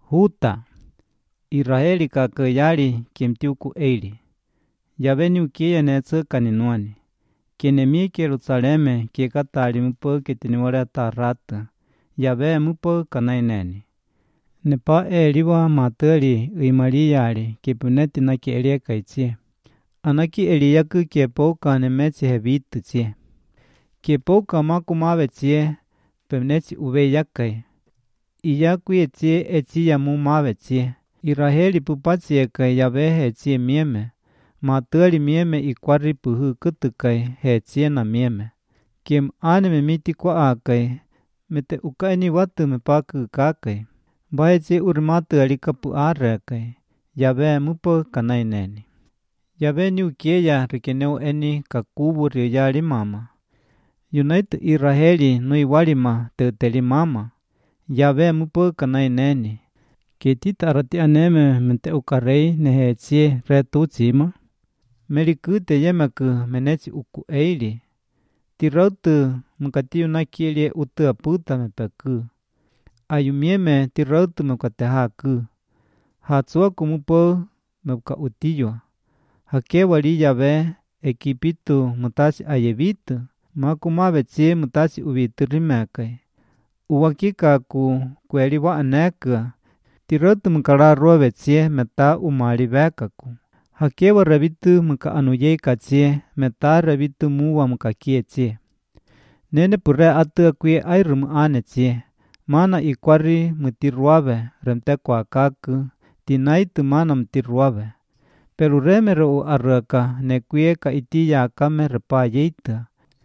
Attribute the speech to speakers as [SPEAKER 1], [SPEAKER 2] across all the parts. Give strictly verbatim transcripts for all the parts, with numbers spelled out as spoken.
[SPEAKER 1] Huta, Israeli kakayali kimtiuku eili. Yaveni ukiye netse kaninuani. Kienemi Jerusaleme kikatali mupo kitiniwale tarata. Yave mupo kanaineni. Nepa eliwa mateli uimaliyali kipuneti na kielie kaitie. Anaki eliyaku kiepoka nemeti hevitu tie. Kiepoka makumawe tie pemneti uve yakai. Iyaku etie etia mu mawe tie. Iraheli pupatie kai yave hetie mieme. Mateli mieme ikwari puhu kutukai hetie na mieme. Kiem anime miti kwa akai. Mete ukaini watu mepaku kakai. Bahetie urimatu alikapu arekai. Yave mupo kanaineni. Yave ni ukieya rikeneo eni kakubu riyali mama. United Iraheli nui walima teuteli mama. Yave mupo kanaineni. Ketita arati aneme mente ukarei nehetie retu cima. Melikute yemeku meneci uku eili. Tirautu mukati unakielie utu aputa mepeku. Ayumieme tirautu mukatehaku. Hatsuaku mupo mebuka utiywa. Hake wali yave ekipitu mutasi ayevitu. Makumawe tie mutasi uvitu rimekai. Uwakika ku kweli wa aneka. Tirautu mukararove tie meta umali vekaku. Hake wa rabitu muka anuyeka tie meta rabitu muwa mukakie tie. Nene pure atu akui airumu ane tie. Mana ikwari mutiruave remte kwa kaku. Tinaitu mana mutiruave. Pero remere u araka ne kuieka itiya kame repa yeita.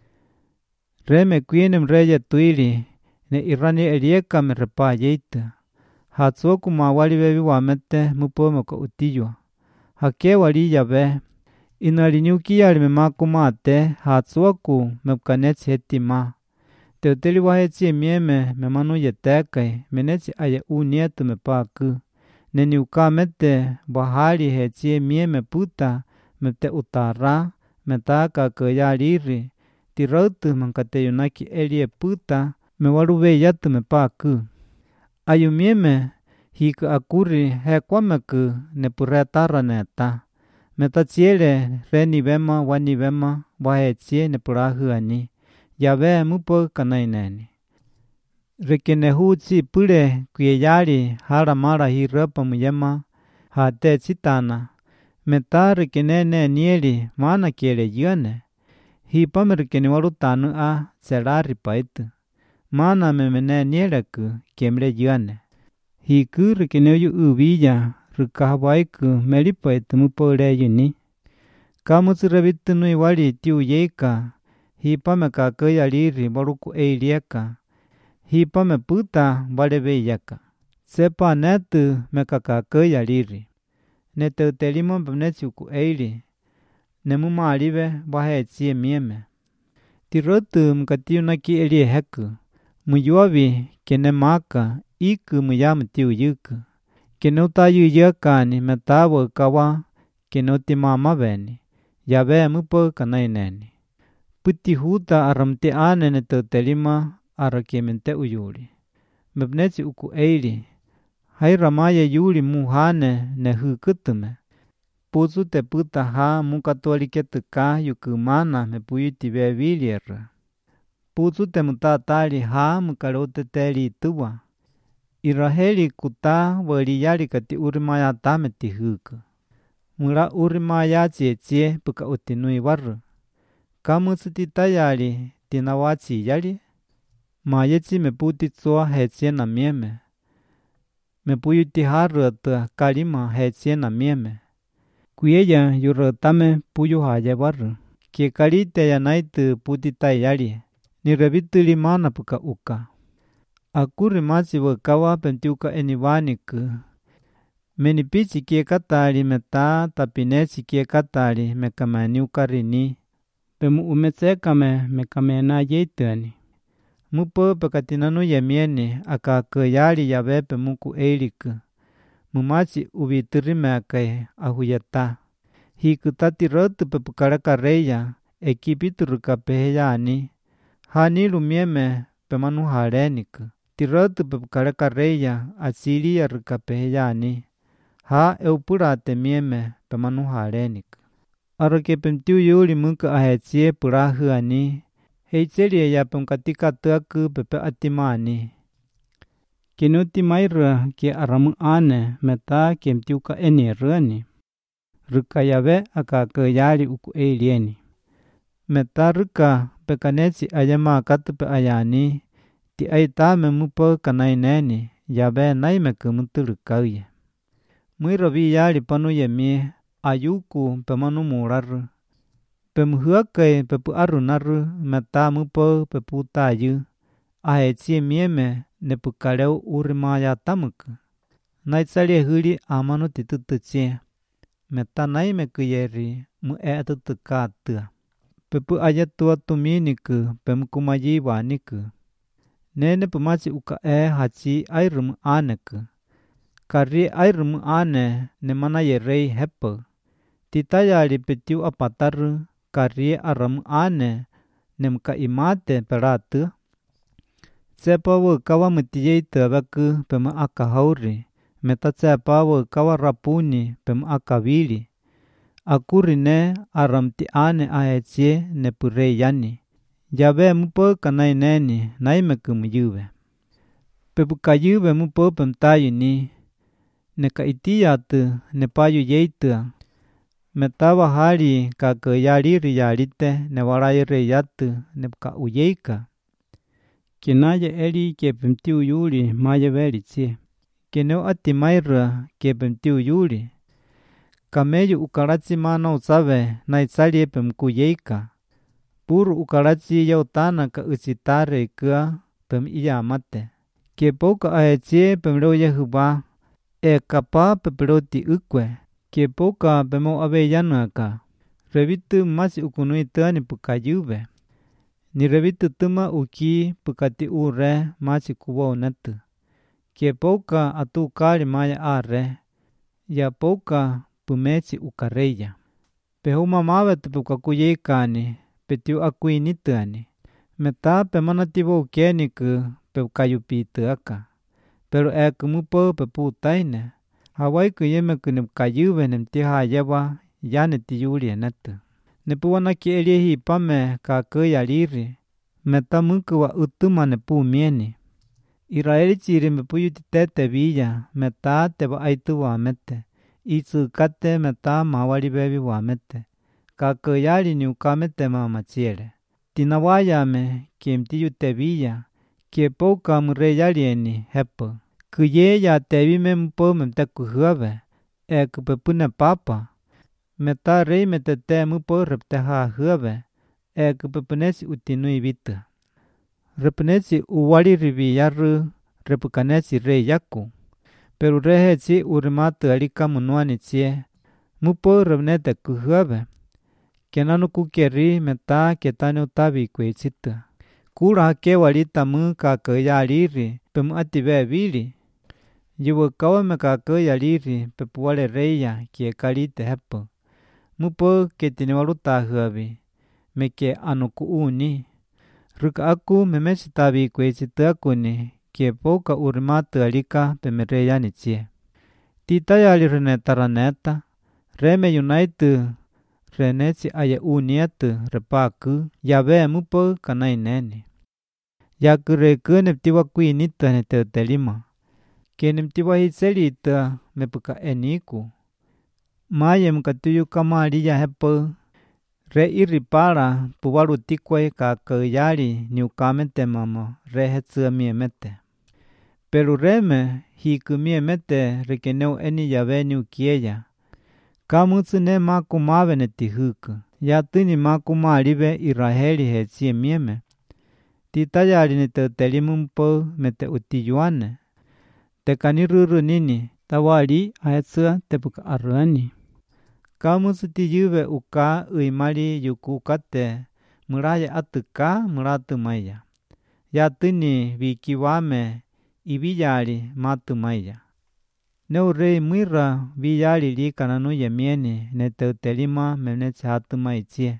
[SPEAKER 1] Reme kuine mreya tuili ne irani elieka me repa yeita. Hatsuoku mawali wevi wamete mupo moko utiywa. Hake wali yave. Inaliniuki yalime makumate hatsuoku mepkanetsi heti ma. Teuteli wahetsi mieme memanu yetekai menetsi aye unietu mepaku. Neni ukamete bahali hetsi mieme puta mete utara metaka kayaliri. Tirautu mankate yunaki elie puta mewaluwe yatu mepaku. Ayumieme hiku akuri hekwameku nepuretara neta. Metatsiele reni vema wani vema wahetsie nepurahuani. Yave mupo kanaineni. Rekenehu tsi pule kuyeyali haramara hirapa muyema hate tsitana. Meta rekenene nieli mana kiele yone. Hipame rekene walutanu a selari paitu. Mana memene nieleku kiemle yone. Hiku rekeneu ubiya rukahawaiku melipaitu mupo leyuni. Kamutsu rabitu nui wali tiu yeika. Hipame kakaya liri waluku eilieka. Hipame puta waleve yaka. Sepa netu mekakakaya liri. Neteutelimo pamnetsi uku eili. Nemuma alive wahetsie mieme. Tirotu mkati unaki elie heku. Muyuavi kene maka iku muyamu tiu yuku. Kene utayu yakani metawa kawa kene utimama veni. Yave mupo kanaineni. Puti huta aramte ane neteutelima arakemente uyuli. Mepnetsi uku eili. Hai ramaya yuli muhane nehu kutume. Pusu te puta ha mukatualiketu ka yukumana mepuyuti vevilira. Pusu te mutatali ha mukarote teli tuwa. Iraheli kuta waliyali kati urimaya tameti huku. Mula urimaya tietie puka utinui waru. Kamutsu titayali tinawatsi yali. Mayetsi meputi tsua hetsie na mieme. Mepuyuti haru atu kalima hetsie na mieme. Kuyeya yurotame puyu haya waru. Kie kalite ya naitu puti tayali. Nirebituli mana puka uka. Akuri matsi wakawa pentiuka enivaniku. Menipichi kie katali meta tapinetsi kie katali mekamani ukarini. Pemu umetsekame mekamena yeitani. Mupo pekatinanu yemieni akakayali yave pemuku eiliku. Mumachi ubiturimekai ahuyata. Hiku tati rotu pepukaraka reya ekipitu rukapeheyani. Hanilu mieme pemanu hareniku. tiratu pepukareka reya Asiria rikapeheyani. Ha eupurate mieme pemanuharenik. Aroke pemtiu yuli muka ahetsie purahuani. Heichelie ya pemkatika tuaku pepe atimani. Kinuti maira ki aramu ane meta kemtiuka eni rani. Ruka yawe aka keyari uku eilieni. Meta ruka pekaneci ayama katupe ayani. Ti aitame mupo kanaineni. Yawe naime kemutulukauye. Muiro vi yari panu yemi ayuku pemanu muraru. Pemuhuake pepu arunaru meta mupo pepu tayu. Ahetsie mieme nepukaleu urimaya tamuku. Naitsalie huli amanu titututsie. Meta naime kuyeri mu e atutukatua. Pepu ayatua tuminiku pemukumayi waniku. Nene pemaci uka e haci airumu aneku. Kari airumu ane nemana yerei hepo. Titayali petiu apataru kari aramu ane nemuka imate peratu. Tsepa wakawa mutiyei tabaku pema akahauri. Meta tsepa wakawa rapuni pema akawili. Akurine aramti ane ahetsie nepurei yani. Yawe mupo kanaineni naime kumuyuwe. Pepukayuwe mupo pemtayuni. Neka itiyatu nepayu yeitua. Metawa hari kakeyaliri yalite newarayere yatu nepuka uyeika. Kinaye eli kepemtiu yuli maye velitsie. Keneo atimaira kepemtiu yuli. Kameyu ukarachi mana usawe naitsalie pemkuyeika. Puru ukarachi yautana ka uchitare ikua pem iyamate. Kepoka ahetsie pemleo yehuba. E kapa pepeloti ukwe. Kepoka pemo aveyanuaka. Revitu masi ukunui tuani pukayuwe. Ni revitu tuma uki pukati ure masi kuwa unatu. Kepoka atu kari maya are. Ya poka pumeci ukareya. Pehuma mawe tupukakuyekani. Petiu akuinituani. Meta pemanativo ukeniku pepukayupituaka. Pero e kumupo peputaine. Hawaiku yemeku nepukayuwe nemtiha yewa yane tiyuli enatu. Nepuwanaki eliehi pame kakeyaliri. Meta muku wa utuma nepumieni. Israeli chiri mepuyuti tete villa meta teba aitu wamete. Itsu kate meta mawali bebi wamete. Kakeyali ni ukamete mamachiele. Tinawayame kiemtiyu te villa. Kiepoka mureyalieni hepo. Kuye ya tebime mpo memte kuhuave. E kupepune papa. Meta rei metete mupo repteha huave. E kupepunesi utinui vita. Repunesi uwali rivi yaru repukanesi rei yaku. Pero rehetsi urimatu alika munuani tsie. Mupo repnete kuhuave. Kenanu kukeri meta ketane utavi kuechita. Kura hake walita mu kakeyaliri pemu ative vili. Yuwakawa me kakeyaliri pepuwale reya kiekalite hepo. Mupo ketiniwaluta huavi. Meke anuku uni. Ruka aku memesitavi kuechitakuni kiepoka urimatu alika pemereyani tsie. Titayali renetaraneta. Reme yunaitu renetsi aya unietu repaku. Yawe mupo kanaineni. Yakureku neptiwa kuinita netetelima. Keneptiwa hitselita mepuka eniku. Maye mkatuyu kamaliya hepo. Re iripara puwalu tikwe kakeyali ni ukamete mama rehetsia miemete. Pero reme hiku miemete rekeneu eni yawe ni ukieya. Kamutsu ne makumave netihuku. Yatini makumalive Israeli hetsie mieme. Titayali netetelimu mpo mete utiyuane. Tekaniruru nini tawali ahetsia tepuka arani. Kamutsu tiyuve uka uimali yukukate. Muraya atuka muratu maya. Yatini vikiwame ibiyali matu maya. Neu rei mwira viyali li kananu yemieni netetelima menetse hatu maitsie.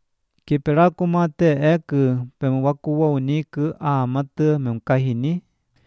[SPEAKER 1] Kiperaku mate eku pemuwakuwa uniku aamatu memkahini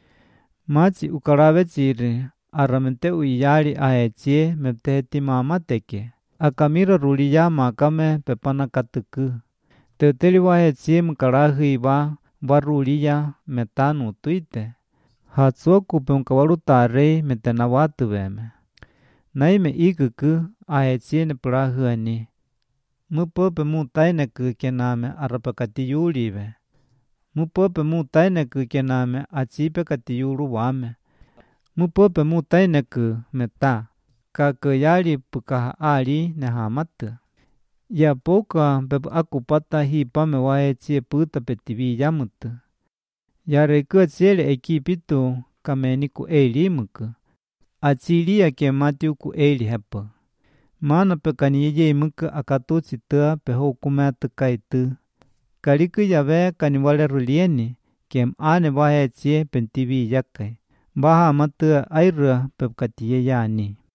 [SPEAKER 1] Machi ukarabe chiri aramente uyari aechie mepteheti mamateke. Akamira ruliya makame pepana katuku. Teuteli wahechie mkarahi ba waruliya metanu tuite. Hatsoku pemkawarutare metena watu veme. Naime ikuku ahechie ne purahuani. Mupope mutaineku kename arapakati yulive. Mupope mutaineku kename achipe kati yulu wame. Mupope mutaineku meta. Kakayari pukaha ali nehamatu. Ya poka beb akupata hipame wahechie puta petivi yamutu. Ya rekua chele ekipitu kameniku elimuku. Achilia ke matiuku eli hepa. Mana pekani yeye muka akatuchi tua peho kumatu kaitu. Kaliku yawe kaniwale rulieni kem ane wahechie pentivi yakai. Baha matua airua pepkatiye yani.